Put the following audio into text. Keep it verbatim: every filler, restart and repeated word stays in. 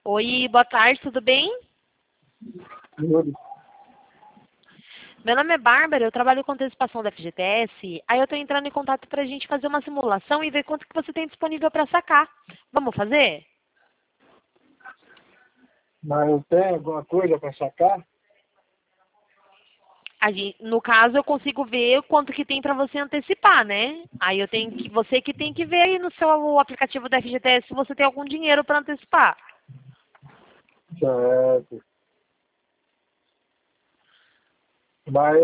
Oi, boa tarde, tudo bem? Tudo. Meu nome é Bárbara, eu trabalho com antecipação da F G T S. Aí eu estou entrando em contato para a gente fazer uma simulação e ver quanto que você tem disponível para sacar. Vamos fazer? Mas tem alguma coisa para sacar? A gente, no caso, eu consigo ver quanto que tem para você antecipar, né? Aí eu tenho que, você que tem que ver aí no seu aplicativo da F G T S se você tem algum dinheiro para antecipar. Certo. Mas